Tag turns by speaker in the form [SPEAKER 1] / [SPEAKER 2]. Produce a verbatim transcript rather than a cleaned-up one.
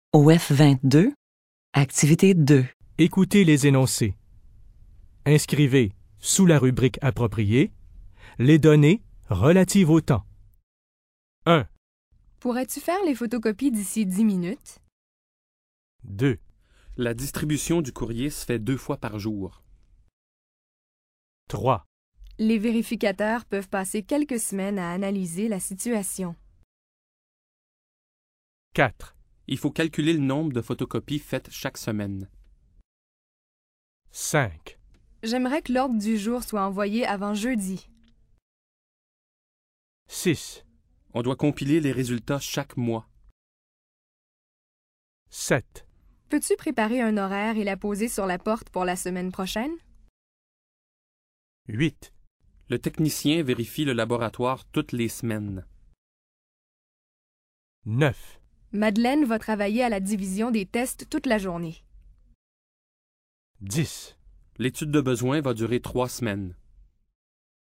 [SPEAKER 1] O F vingt-deux, activité deux.
[SPEAKER 2] Écoutez les énoncés. Inscrivez, sous la rubrique appropriée, les données relatives au temps. un.
[SPEAKER 3] Pourrais-tu faire les photocopies d'ici dix minutes?
[SPEAKER 2] deux.
[SPEAKER 4] La distribution du courrier se fait deux fois par jour.
[SPEAKER 2] trois.
[SPEAKER 3] Les vérificateurs peuvent passer quelques semaines à analyser la situation.
[SPEAKER 2] quatre.
[SPEAKER 4] Il faut calculer le nombre de photocopies faites chaque semaine.
[SPEAKER 2] cinq.
[SPEAKER 3] J'aimerais que l'ordre du jour soit envoyé avant jeudi.
[SPEAKER 2] six.
[SPEAKER 4] On doit compiler les résultats chaque mois.
[SPEAKER 2] sept.
[SPEAKER 3] Peux-tu préparer un horaire et la poser sur la porte pour la semaine prochaine?
[SPEAKER 2] huit.
[SPEAKER 4] Le technicien vérifie le laboratoire toutes les semaines.
[SPEAKER 2] neuf.
[SPEAKER 3] Madeleine va travailler à la division des tests toute la journée.
[SPEAKER 2] dix.
[SPEAKER 4] L'étude de besoin va durer trois semaines.